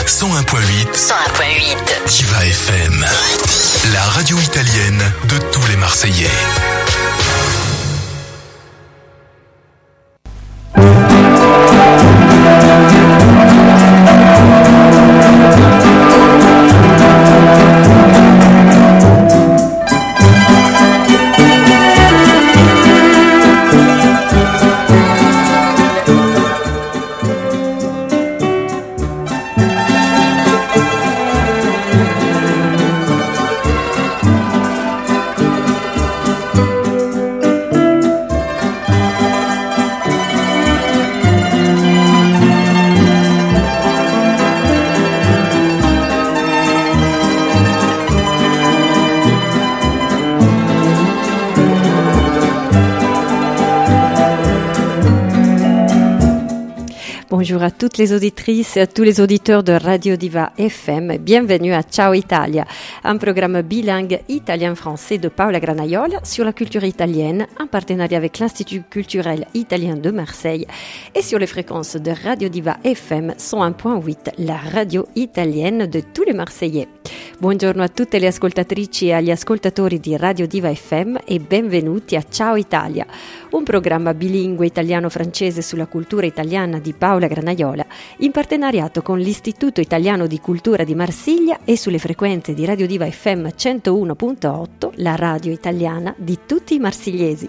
101.8. 101.8. Diva FM. La radio italienne de tous les Marseillais. Bonjour à toutes les auditrices et à tous les auditeurs de Radio Diva FM. Bienvenue à Ciao Italia, un programme bilingue italien-français de Paola Granaiola sur la culture italienne, en partenariat avec l'Institut culturel italien de Marseille et sur les fréquences de Radio Diva FM 101.8, la radio italienne de tous les Marseillais. Buongiorno a tutte le ascoltatrici e agli ascoltatori di Radio Diva FM e benvenuti a Ciao Italia, un programma bilingue italiano-francese sulla cultura italiana di Paola Granaiola, in partenariato con l'Istituto Italiano di Cultura di Marsiglia e sulle frequenze di Radio Diva FM 101.8, la radio italiana di tutti i marsigliesi.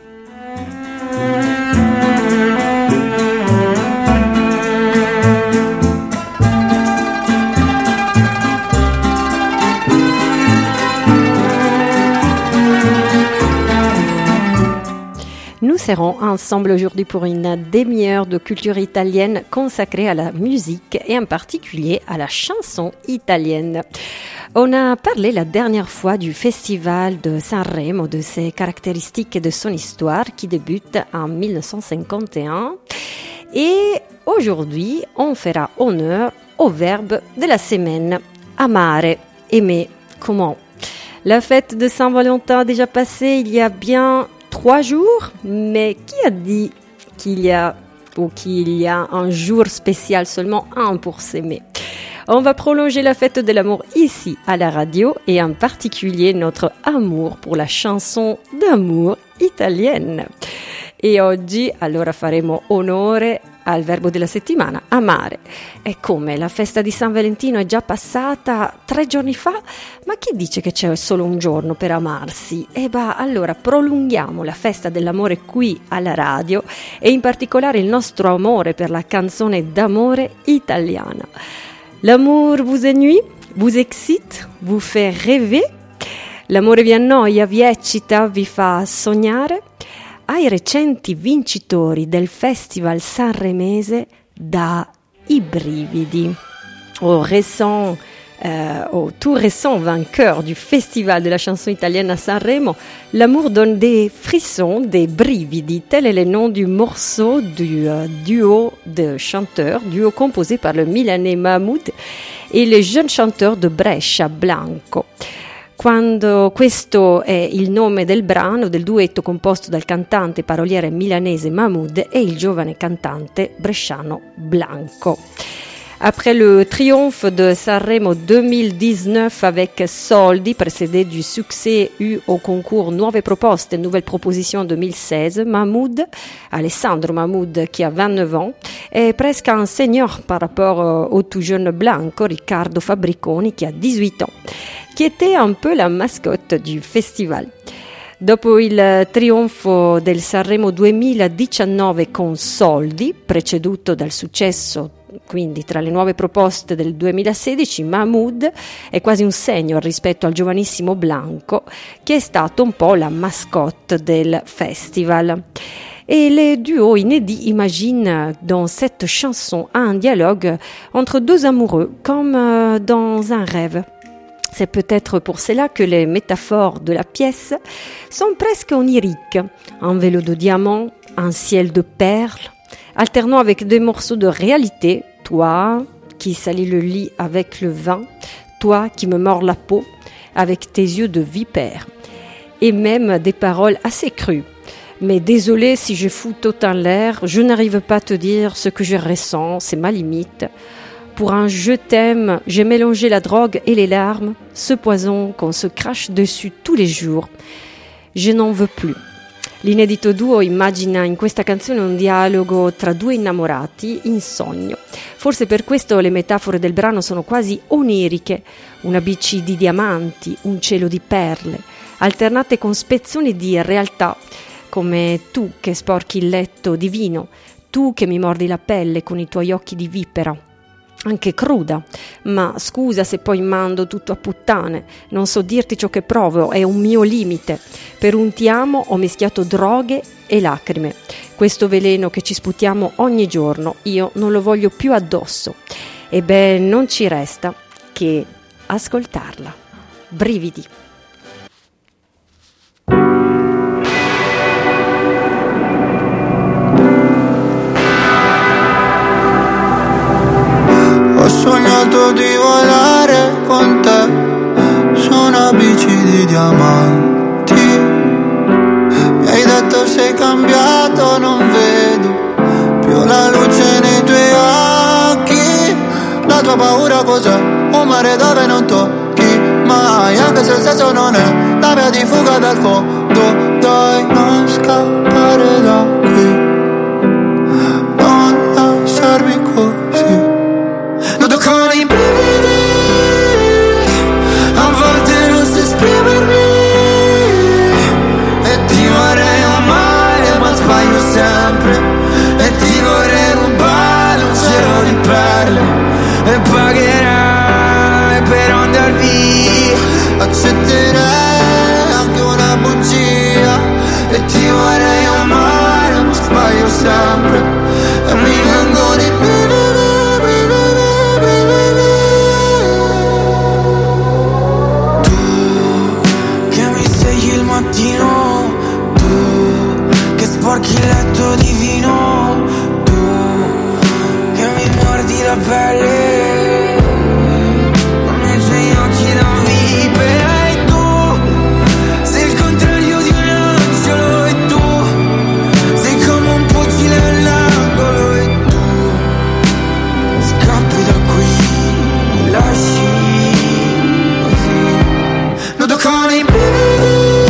Nous serons ensemble aujourd'hui pour une demi-heure de culture italienne consacrée à la musique et en particulier à la chanson italienne. On a parlé la dernière fois du festival de Sanremo, de ses caractéristiques et de son histoire qui débute en 1951. Et aujourd'hui, on fera honneur au verbe de la semaine, amare, aimer. Comment ? La fête de Saint-Valentin a déjà passé il y a bien 3 jours, mais qui a dit qu'il y a un jour spécial, seulement un pour s'aimer? On va prolonger la fête de l'amour ici à la radio et en particulier notre amour pour la chanson d'amour italienne. E oggi allora faremo onore al verbo della settimana, amare. E come? La festa di San Valentino è già passata 3 giorni fa? Ma chi dice che c'è solo un giorno per amarsi? Allora prolunghiamo la festa dell'amore qui alla radio e in particolare il nostro amore per la canzone d'amore italiana. L'amour vous ennuie? Vous excite? Vous fait rêver? L'amore vi annoia, vi eccita, vi fa sognare? Ai recenti vincitori del Festival sanremese dà i brividi. Au tout récent vainqueur du Festival de la chanson italienne à Sanremo, l'amour donne des frissons, des brividi. Tel est le nom du morceau du duo de chanteurs, duo composé par le Milanais Mahmoud et le jeune chanteur de Brescia, Blanco. Quando questo è il nome del brano, del duetto composto dal cantante paroliere milanese Mahmoud e il giovane cantante bresciano Blanco. Après le triomphe de Sanremo 2019 avec Soldi, précédé du succès eu au concours Nuove Proposte, Nouvelles Propositions 2016, Alessandro Mahmoud, qui a 29 ans, est presque un senior par rapport au tout jeune Blanco, Riccardo Fabbriconi, qui a 18 ans, qui était un peu la mascotte du festival. Dopo il trionfo del Sanremo 2019 con Soldi, preceduto dal successo quindi tra le nuove proposte del 2016, Mahmoud è quasi un senior rispetto al giovanissimo Blanco, che è stato un po' la mascotte del festival. Et les duos inédits imaginent dans cette chanson un dialogue entre deux amoureux, comme dans un rêve. C'est peut-être pour cela que les métaphores de la pièce sont presque oniriques. Un vélo de diamants, un ciel de perles, alternant avec des morceaux de réalité. Toi qui salis le lit avec le vin, toi qui me mords la peau avec tes yeux de vipère. Et même des paroles assez crues. Mais désolé si je fous tout en l'air, je n'arrive pas à te dire ce que je ressens, c'est ma limite. Pour un je t'aime, j'ai mélangé la drogue et les larmes, ce poison qu'on se crache dessus tous les jours. Je n'en veux plus. L'inedito duo immagina in questa canzone un dialogo tra due innamorati in sogno. Forse per questo le metafore del brano sono quasi oniriche, una bici di diamanti, un cielo di perle, alternate con spezzoni di realtà, come tu che sporchi il letto di vino, tu che mi mordi la pelle con i tuoi occhi di vipera. Anche cruda, ma scusa se poi mando tutto a puttane, non so dirti ciò che provo, è un mio limite. Per un ti amo ho mischiato droghe e lacrime. Questo veleno che ci sputiamo ogni giorno, io non lo voglio più addosso. E beh, non ci resta che ascoltarla. Brividi. Ho sognato di volare con te su una bici di diamanti. Mi hai detto sei cambiato, non vedo più la luce nei tuoi occhi. La tua paura cos'è? Un mare dove non tocchi mai, anche se il senso non è la via di fuga dal fondo. Dai, non scappare da qui, non lasciarmi così. Noto con i brividi, a volte non so esprimermi, e ti vorrei amare ma sbaglio sempre, e ti vorrei rubare un cielo di perle, e pagherai per andar via, accetterei anche una bugia, e ti vorrei amare ma sbaglio sempre, e mi vengono i brividi. Tu che sporchi il letto di vino, tu che mi mordi la pelle con i tuoi occhi da vipera, e tu sei il contrario di un angelo, e tu sei come un fucile all'angolo, e tu scappi da qui, mi lasci così. Noto con i brividi,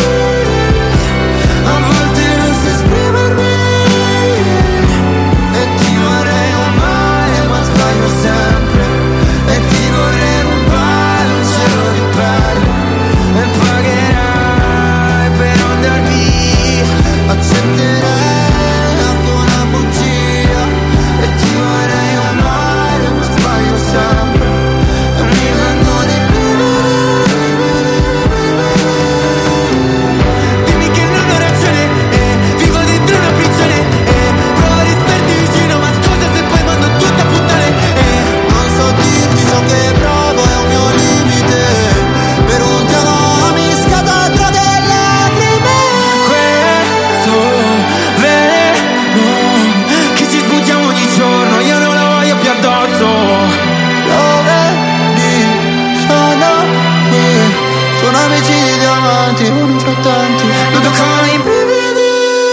uno fra tanti, noto con i brividi,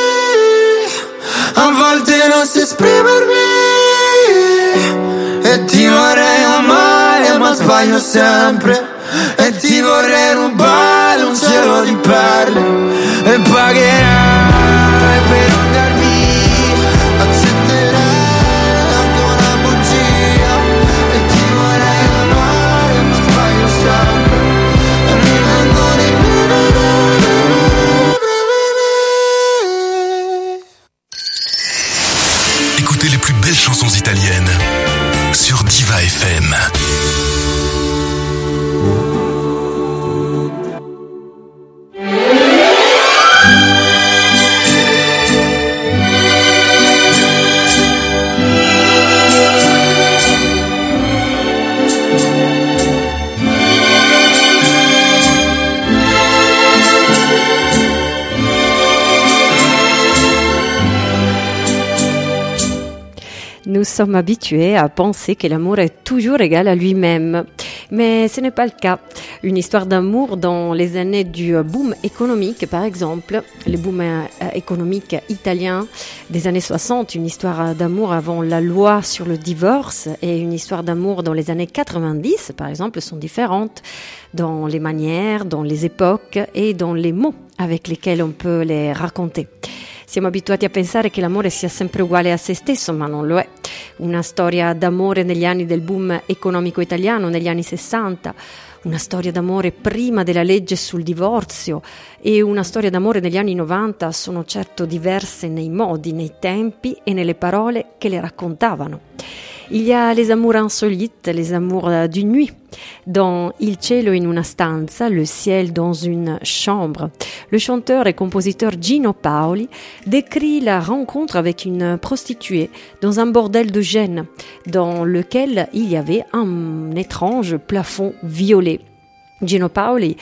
a volte non so esprimermi, e ti vorrei amare ma sbaglio sempre, e ti vorrei rubare un cielo di perle, e pagherai per andar via, accetterei anche una bugia, e ti vorrei amare ma sbaglio sempre, e mi vengono i Écoutez les plus belles chansons italiennes sur Diva FM. Nous sommes habitués à penser que l'amour est toujours égal à lui-même. Mais ce n'est pas le cas. Une histoire d'amour dans les années du boom économique, par exemple, le boom économique italien des années 60, une histoire d'amour avant la loi sur le divorce et une histoire d'amour dans les années 90, par exemple, sont différentes dans les manières, dans les époques et dans les mots avec lesquels on peut les racconter. Siamo abituati a pensare che l'amore sia sempre uguale a se stesso, ma non lo è. Una storia d'amore negli anni del boom economico italiano, negli anni 60, una storia d'amore prima della legge sul divorzio e una storia d'amore negli anni 90 sono certo diverse nei modi, nei tempi e nelle parole che le raccontavano. Il y a les amours insolites, les amours d'une nuit. Dans Il cielo in una stanza, Le ciel dans une chambre, le chanteur et compositeur Gino Paoli décrit la rencontre avec une prostituée dans un bordel de Gênes, dans lequel il y avait un étrange plafond violet. Gino Paoli,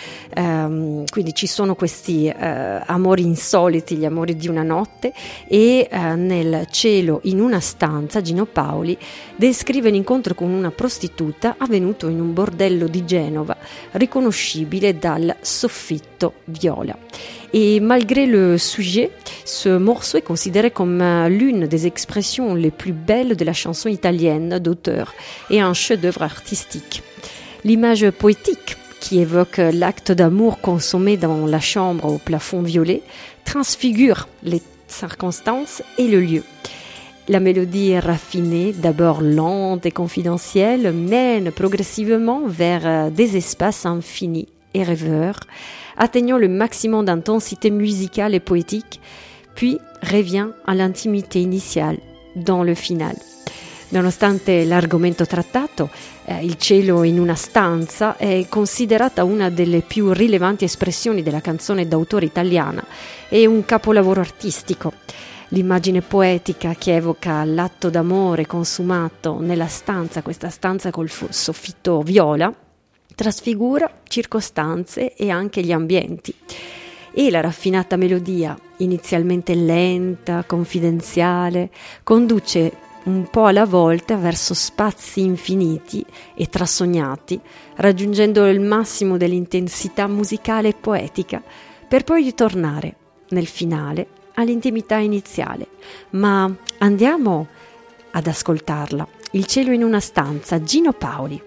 quindi ci sono questi amori insoliti, gli amori di una notte, e nel cielo in una stanza Gino Paoli descrive l'incontro con una prostituta avvenuto in un bordello di Genova, riconoscibile dal soffitto viola. Et malgré le sujet, ce morceau est considéré comme l'une des expressions les plus belles de la chanson italienne d'auteur et un chef-d'œuvre artistique. L'image poétique qui évoque l'acte d'amour consommé dans la chambre au plafond violet, transfigure les circonstances et le lieu. La mélodie raffinée, d'abord lente et confidentielle, mène progressivement vers des espaces infinis et rêveurs, atteignant le maximum d'intensité musicale et poétique, puis revient à l'intimité initiale dans le final. Nonostante l'argomento trattato, Il cielo in una stanza è considerata una delle più rilevanti espressioni della canzone d'autore italiana e un capolavoro artistico. L'immagine poetica che evoca l'atto d'amore consumato nella stanza, questa stanza col soffitto viola, trasfigura circostanze e anche gli ambienti. E la raffinata melodia, inizialmente lenta, confidenziale, conduce un po' alla volta verso spazi infiniti e trasognati, raggiungendo il massimo dell'intensità musicale e poetica, per poi ritornare, nel finale, all'intimità iniziale. Ma andiamo ad ascoltarla. Il cielo in una stanza, Gino Paoli.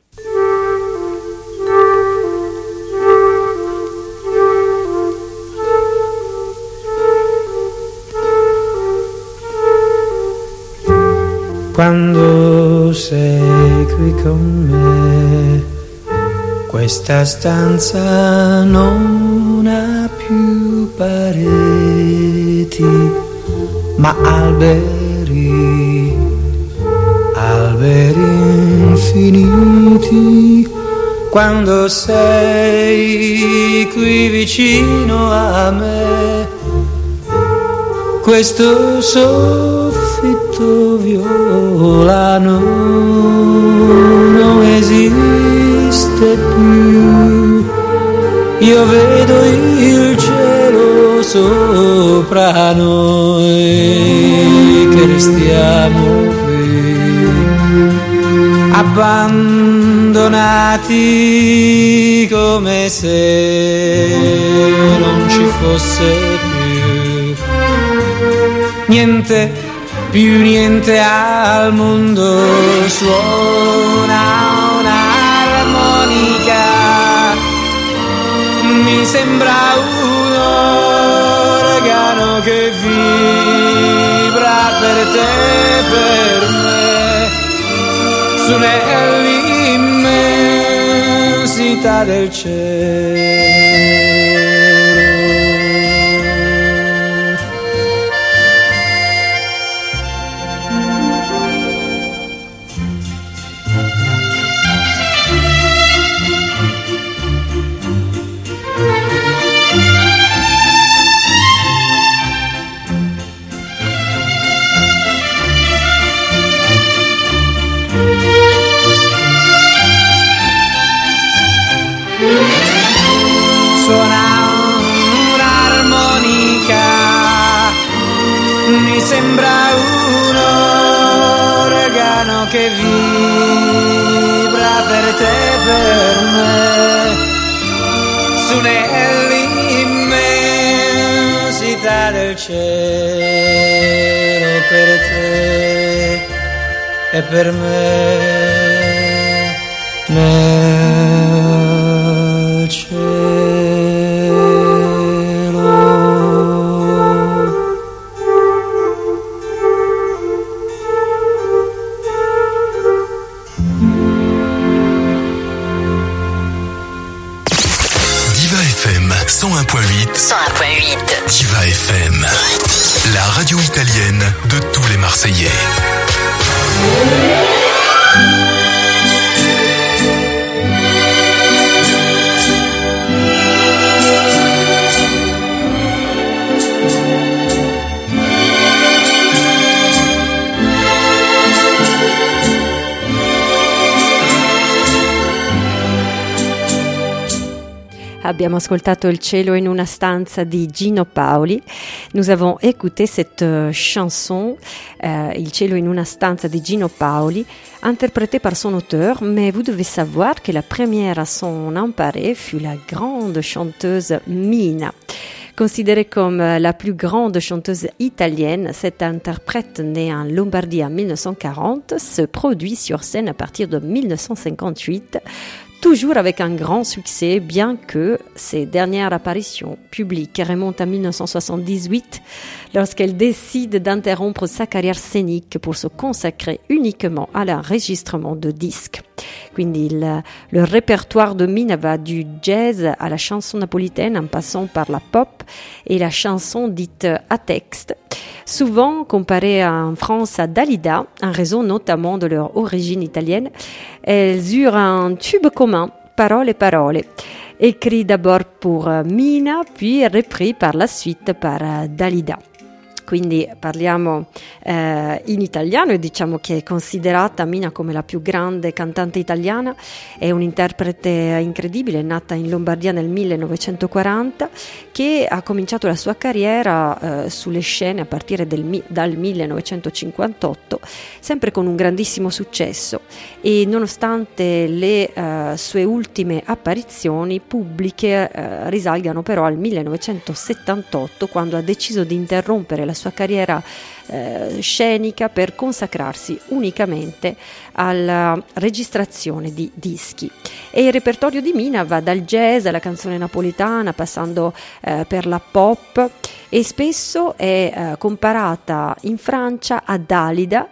Quando sei qui con me, questa stanza non ha più pareti, ma alberi, alberi infiniti. Quando sei qui vicino a me, questo soffitto violano non esiste più. Io vedo il cielo sopra noi, che restiamo qui, abbandonati come se non ci fosse più niente, più niente al mondo. Suona un'armonica, mi sembra un organo che vibra per te e per me, su nell'immensità del cielo. Suona te per me, su nell'immensità del cielo, per te e per me nel cielo. Diva FM 101.8. Diva FM, la radio italienne de tous les Marseillais. Abbiamo ascoltato Il cielo in una stanza di Gino Paoli. Nous avons écouté cette chanson, Il cielo in una stanza di Gino Paoli, interprétée par son auteur, mais vous devez savoir que la première à s'en emparer fut la grande chanteuse Mina. Considérée comme la plus grande chanteuse italienne, cette interprète née en Lombardie en 1940 se produit sur scène à partir de 1958, toujours avec un grand succès, bien que ses dernières apparitions publiques remontent à 1978, lorsqu'elle décide d'interrompre sa carrière scénique pour se consacrer uniquement à l'enregistrement de disques. Quindi le répertoire de Mina va du jazz à la chanson napolitaine en passant par la pop et la chanson dite à texte, souvent comparée en France à Dalida, en raison notamment de leur origine italienne. Elles eurent un tube commun, Parole e parole, écrit d'abord pour Mina, puis repris par la suite par Dalida. Quindi parliamo in italiano e diciamo che è considerata Mina come la più grande cantante italiana, è un'interprete incredibile, nata in Lombardia nel 1940, che ha cominciato la sua carriera sulle scene a partire dal 1958, sempre con un grandissimo successo, e nonostante le sue ultime apparizioni pubbliche risalgano però al 1978, quando ha deciso di interrompere la sua carriera scenica per consacrarsi unicamente alla registrazione di dischi. E il repertorio di Mina va dal jazz alla canzone napoletana, passando per la pop, e spesso è comparata in Francia a Dalida,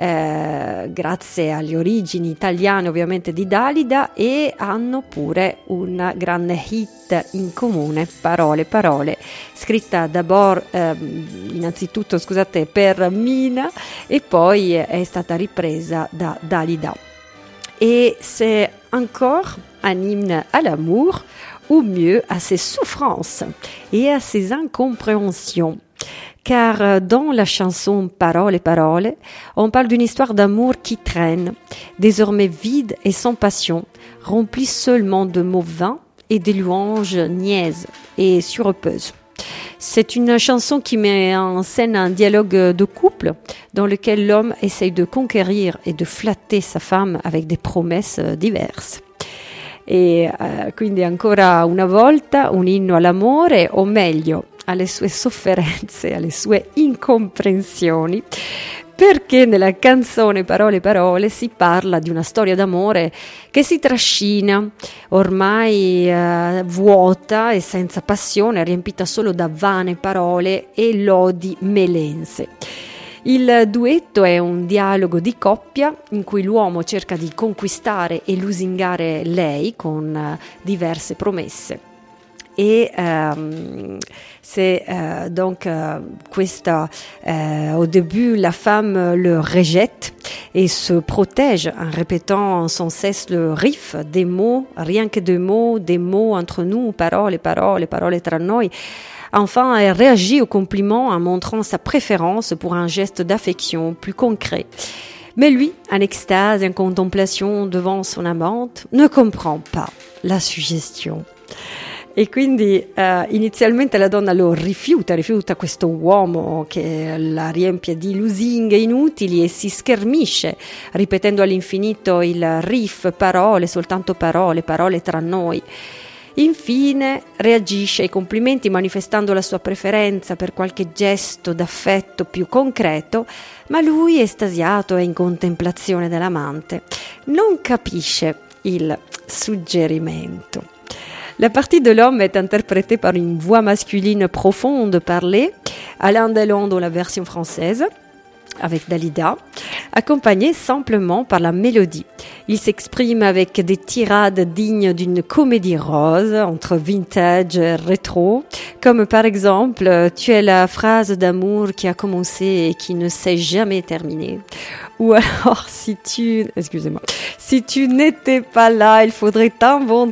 grazie alle origini italiane ovviamente di Dalida, e hanno pure una grande hit in comune, Parole parole, scritta d'abord innanzitutto per Mina e poi è stata ripresa da Dalida. Et c'est encore un hymne à l'amour, ou mieux à ses souffrances et à ses incompréhensions. Car dans la chanson Parole et parole, on parle d'une histoire d'amour qui traîne, désormais vide et sans passion, remplie seulement de mots vains et des louanges niaises et surpeuses. C'est une chanson qui met en scène un dialogue de couple dans lequel l'homme essaye de conquérir et de flatter sa femme avec des promesses diverse. E quindi ancora una volta un inno all'amore, o meglio alle sue sofferenze, alle sue incomprensioni, perché nella canzone Parole parole si parla di una storia d'amore che si trascina, ormai vuota e senza passione, riempita solo da vane parole e lodi melense. Il duetto è un dialogo di coppia in cui l'uomo cerca di conquistare e lusingare lei con diverse promesse. Et c'est donc au début la femme le rejette et se protège en répétant sans cesse le riff des mots, rien que des mots entre nous, parole, parole, parole tra noi. Enfin, elle réagit au compliment en montrant sa préférence pour un geste d'affection plus concret. Mais lui, en extase et en contemplation devant son amante, ne comprend pas la suggestion. E quindi inizialmente la donna lo rifiuta questo uomo che la riempie di lusinghe inutili e si schermisce, ripetendo all'infinito il riff, parole, soltanto parole tra noi. Infine reagisce ai complimenti manifestando la sua preferenza per qualche gesto d'affetto più concreto, ma lui, estasiato e in contemplazione dell'amante, non capisce il suggerimento. La partie de l'homme est interprétée par une voix masculine profonde parlée, Alain Delon dans la version française, avec Dalida, accompagnée simplement par la mélodie. Il s'exprime avec des tirades dignes d'une comédie rose, entre vintage et rétro, comme par exemple « Tu es la phrase d'amour qui a commencé et qui ne s'est jamais terminée » ou alors « Si tu n'étais pas là, il faudrait t'inventer »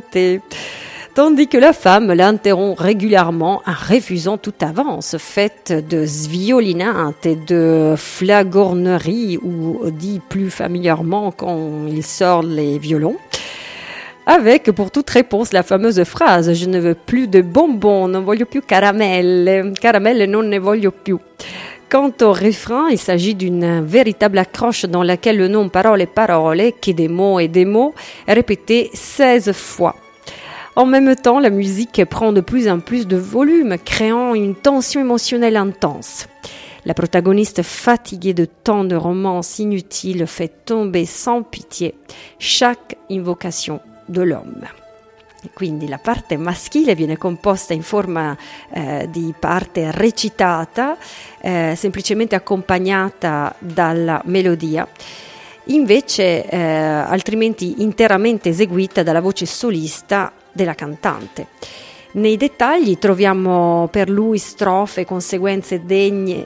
tandis que la femme l'interrompt régulièrement en refusant toute avance faite de sviolinate et de flagornerie, ou dit plus familièrement quand il sort les violons, avec pour toute réponse la fameuse phrase « Je ne veux plus de bonbons, non voglio più caramelle, non ne voglio più ». Quant au refrain, il s'agit d'une véritable accroche dans laquelle le nom parole, qui des mots et des mots, est répété 16 fois. En même temps, la musique prend de plus en plus de volume, créant une tension émotionnelle intense. La protagoniste, fatiguée de tant de romances inutiles, fait tomber sans pitié chaque invocation de l'homme. Quindi la parte maschile viene composta in forma di parte recitata, semplicemente accompagnata dalla melodia, invece altrimenti interamente eseguita dalla voce solista della cantante. Nei dettagli troviamo per lui strofe con sequenze degne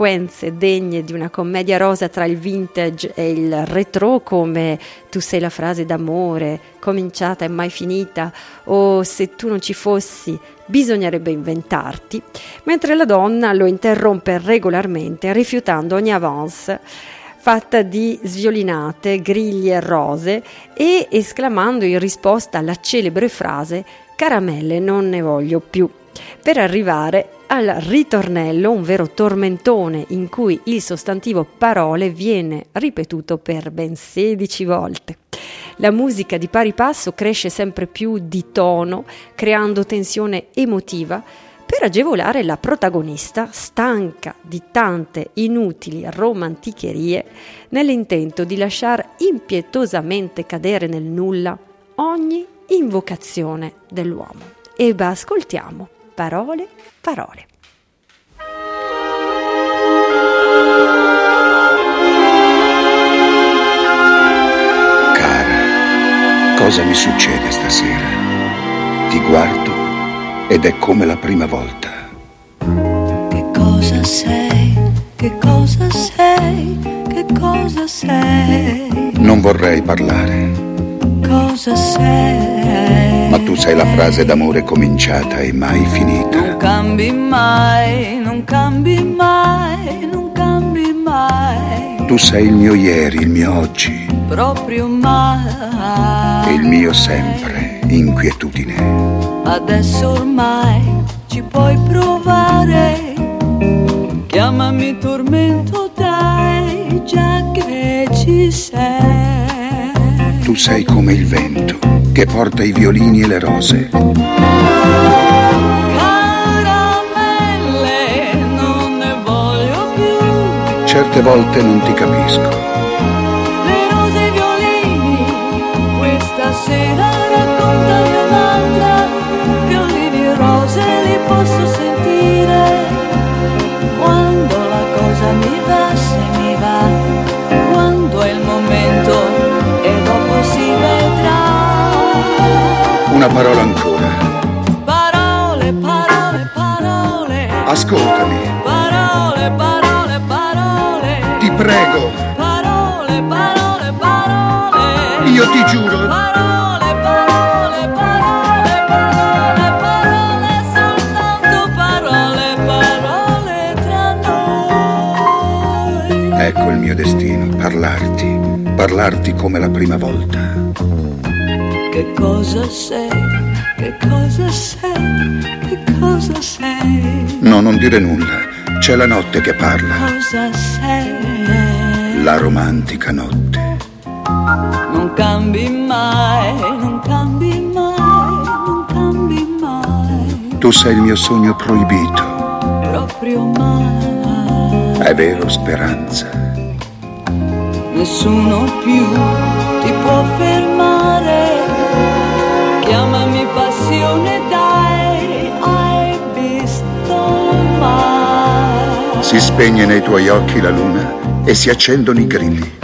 di una commedia rosa tra il vintage e il retro, come Tu sei la frase d'amore, cominciata e mai finita, o Se tu non ci fossi bisognerebbe inventarti, mentre la donna lo interrompe regolarmente rifiutando ogni avance fatta di sviolinate, griglie e rose, e esclamando in risposta alla celebre frase «Caramelle non ne voglio più», per arrivare al ritornello, un vero tormentone in cui il sostantivo parole viene ripetuto per ben 16 volte. La musica di pari passo cresce sempre più di tono, creando tensione emotiva, per agevolare la protagonista, stanca di tante inutili romanticherie, nell'intento di lasciar impietosamente cadere nel nulla ogni invocazione dell'uomo. E ascoltiamo Parole, parole. Cara, cosa mi succede stasera? Ti guardo ed è come la prima volta. Che cosa sei? Che cosa sei? Che cosa sei? Non vorrei parlare. Cosa sei? Ma tu sei la frase d'amore cominciata e mai finita. Non cambi mai, non cambi mai, non cambi mai. Tu sei il mio ieri, il mio oggi. Proprio mai. E il mio sempre, inquietudine. Adesso ormai ci puoi provare. Chiamami tormento, dai, già che ci sei. Tu sei come il vento che porta i violini e le rose. Caramelle, non ne voglio più. Certe volte non ti capisco. Le rose e i violini, questa sera raccontami un'altra. Violini e rose li posso sentire. Quando la cosa mi va, se mi va. Quando è il momento e dopo si vedrà. Una parola ancora. Parole, parole, parole. Ascoltami. Parole, parole, parole. Ti prego. Parole, parole, parole. Io ti giuro. Parole, parole, parole, parole, parole, soltanto parole, parole tra noi. Ecco il mio destino, parlarti come la prima volta. Che cosa sei? Che cosa sei? Che cosa sei? No, non dire nulla. C'è la notte che parla. Cosa sei? La romantica notte. Non cambi mai, non cambi mai, non cambi mai. Tu sei il mio sogno proibito. Proprio mai. È vero, Speranza. Nessuno più ti può fermare. Chiamami passione, dai, hai visto mai? Si spegne nei tuoi occhi la luna e si accendono i grilli.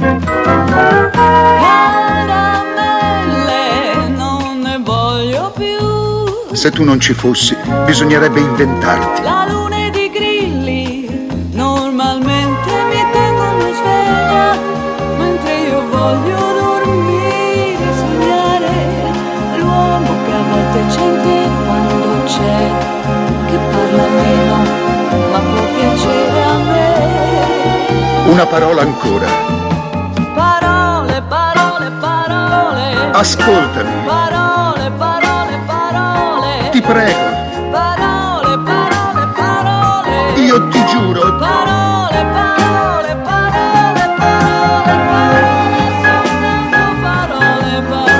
Caramelle, non ne voglio più. Se tu non ci fossi, bisognerebbe inventarti. La luna ed i grilli normalmente mi tengono sveglia, mentre io voglio dormire, sognare l'uomo che a volte c'è quando c'è, che parla meno ma può piacere a me. Una parola ancora. Parole, parole, parole. Ascoltami. Parole, parole, parole. Ti prego. Parole, parole, parole. Io ti giuro. Parole, parole, parole, parole, parole, soltanto parole,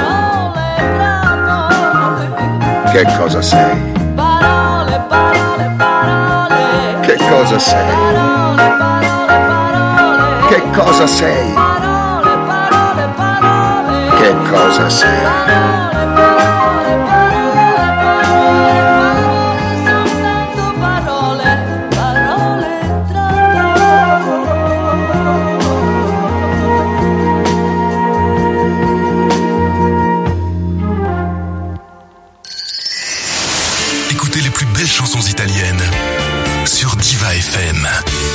parole, parole. Che cosa sei? Parole, parole, parole. Che cosa sei? Parole, parole, parole. Che cosa sei? Parole, parole, parole. Che cosa sei? Parole, parole, parole, parole, soltanto parole, parole tra Écoutez les plus belles chansons italiennes sur Diva FM.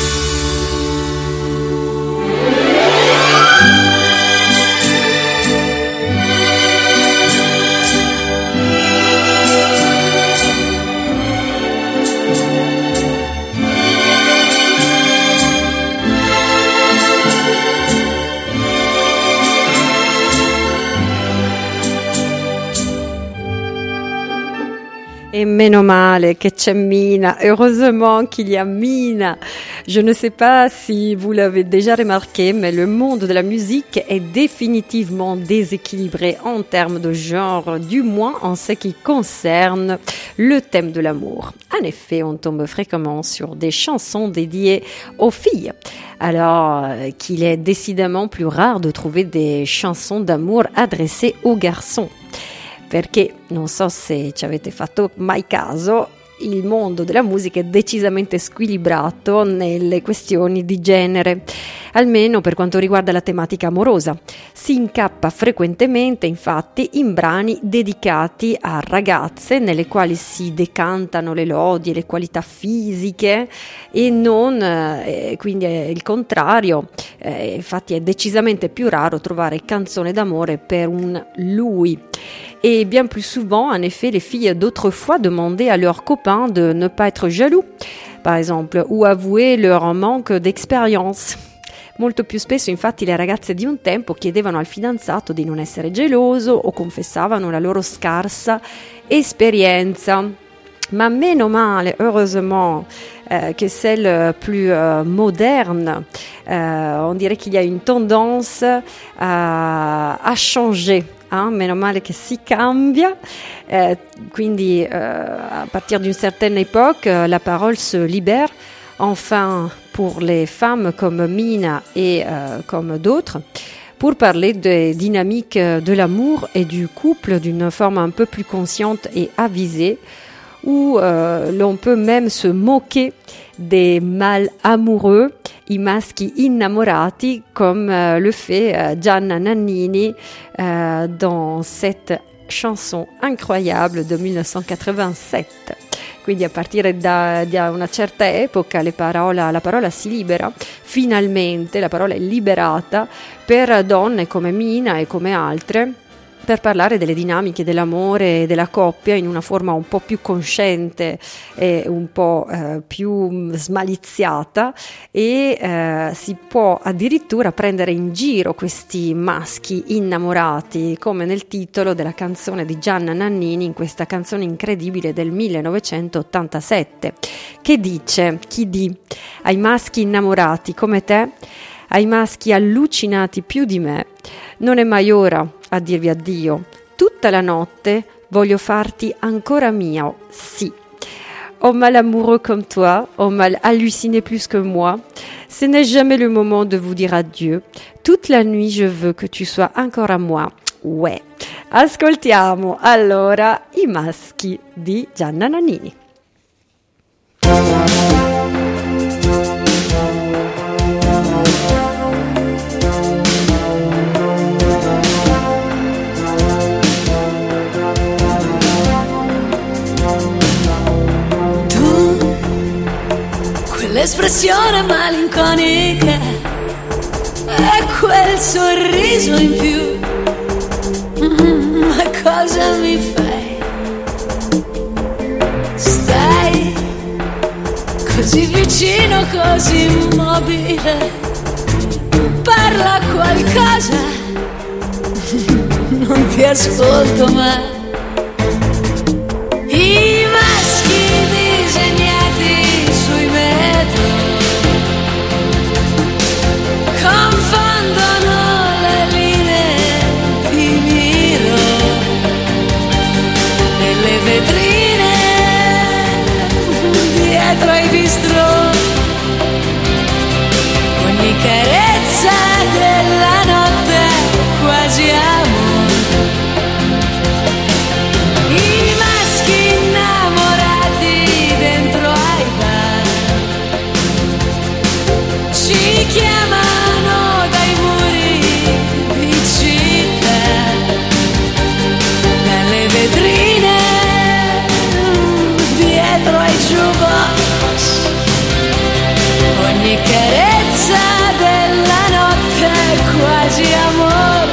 Et meno male que c'è Mina, heureusement qu'il y a Mina. Je ne sais pas si vous l'avez déjà remarqué, mais le monde de la musique est définitivement déséquilibré en termes de genre, du moins en ce qui concerne le thème de l'amour. En effet, on tombe fréquemment sur des chansons dédiées aux filles, alors qu'il est décidément plus rare de trouver des chansons d'amour adressées aux garçons. Perché, non so se ci avete fatto mai caso, il mondo della musica è decisamente squilibrato nelle questioni di genere, almeno per quanto riguarda la tematica amorosa. Si incappa frequentemente, infatti, in brani dedicati a ragazze nelle quali si decantano le lodi e le qualità fisiche e non, quindi è il contrario. Infatti è decisamente più raro trovare canzoni d'amore per un lui. Et bien plus souvent, en effet, les filles d'autrefois demandaient à leurs copains de ne pas être jaloux, par exemple, ou avouer leur manque d'expérience. Molto più spesso, infatti, le ragazze di un tempo chiedevano al fidanzato di non essere geloso o confessavano la loro scarsa esperienza. Ma meno male, heureusement, que celle plus moderne, on dirait qu'il y a une tendance à changer. Meno male che si cambia, quindi à partir d'une certaine époque, la parole se libère, enfin pour les femmes comme Mina et comme d'autres, pour parler des dynamiques de l'amour et du couple d'une forme un peu plus consciente et avisée, où l'on peut même se moquer des mâles amoureux, i maschi innamorati, comme le fait Gianna Nannini dans cette chanson incroyable de 1987. Quindi a partire da una certa epoca la parola si libera, finalmente la parola è liberata per donne come Mina e come altre, per parlare delle dinamiche dell'amore e della coppia in una forma un po' più consciente e un po' più smaliziata, e si può addirittura prendere in giro questi maschi innamorati, come nel titolo della canzone di Gianna Nannini, in questa canzone incredibile del 1987, che dice: chi ai maschi innamorati come te, ai maschi allucinati più di me, non è mai ora a dirvi addio. Tutta la notte voglio farti ancora mia, sì. Oh mal amoureux comme toi, oh mal halluciné plus que moi, ce n'est jamais le moment de vous dire adieu. Toute la nuit je veux que tu sois encore à moi. Ouais. Ascoltiamo allora I maschi di Gianna Nannini. L'espressione malinconica e quel sorriso in più, ma cosa mi fai? Stai così vicino, così immobile, parla qualcosa, non ti ascolto mai. I maschi disegnati sui metro confondono le linee di miro nelle vetrine dietro ai bistrò. Ogni carezza della notte è quasi amore. I maschi innamorati dentro ai bar ci chiamano dai muri di città, dalle vetrine dietro ai jukebox. Ogni carezza della notte è quasi amore.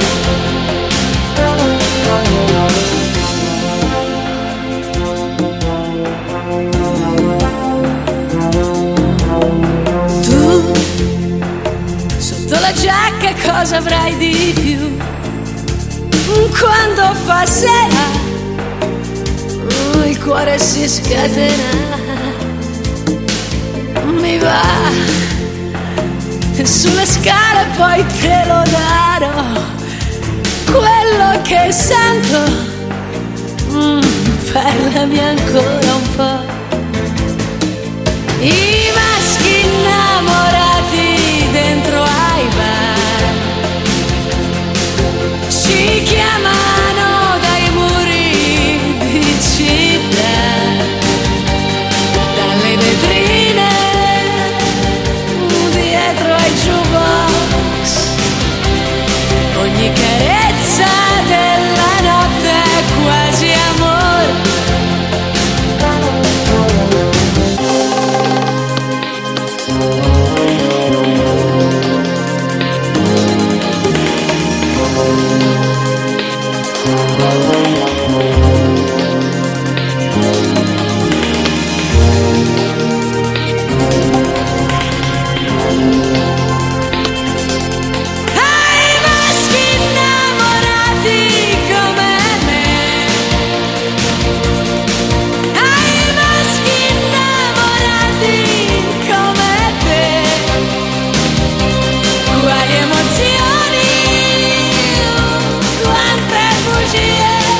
Tu sotto la giacca cosa avrai di più? Quando fa sera il cuore si scatena. Mi va sulle scale, poi te lo darò. Quello che sento, parlami ancora un po'. I maschi innamorati dentro ai bar ci chiamano dai muri di città, dalle vetrine dietro ai jukebox. Ogni carezza della notte è quasi amore. Quante bugie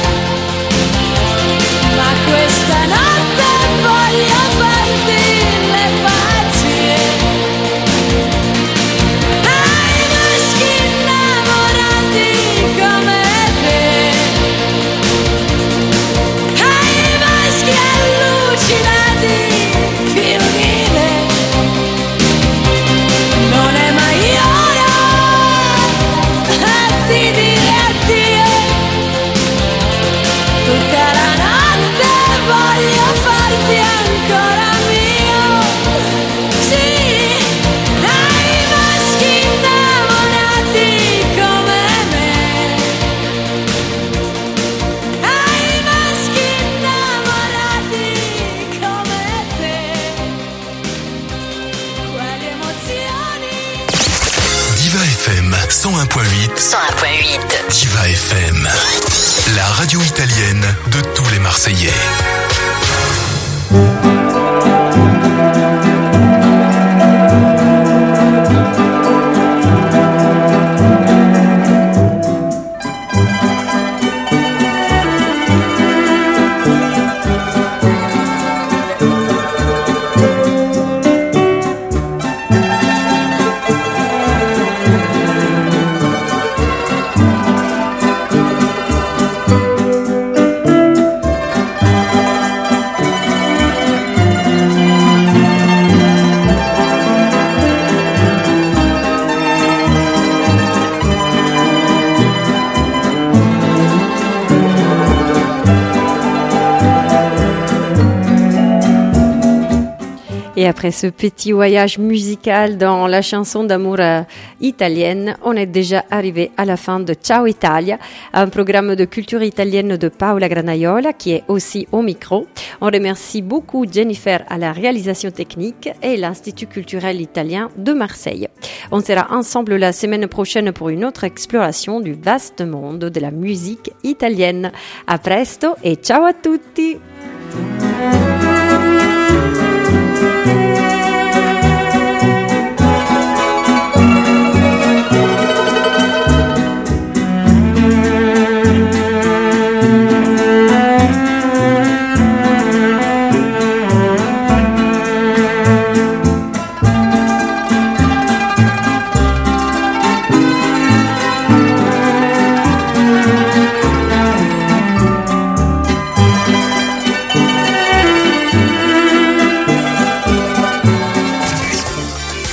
101.8 Diva FM, la radio italienne de tous les Marseillais. Et après ce petit voyage musical dans la chanson d'amour italienne, on est déjà arrivé à la fin de Ciao Italia, un programme de culture italienne de Paola Granaiola qui est aussi au micro. On remercie beaucoup Jennifer à la réalisation technique et l'Institut culturel italien de Marseille. On sera ensemble la semaine prochaine pour une autre exploration du vaste monde de la musique italienne. A presto et ciao a tutti!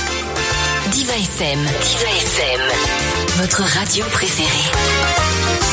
Diva FM, votre radio préférée.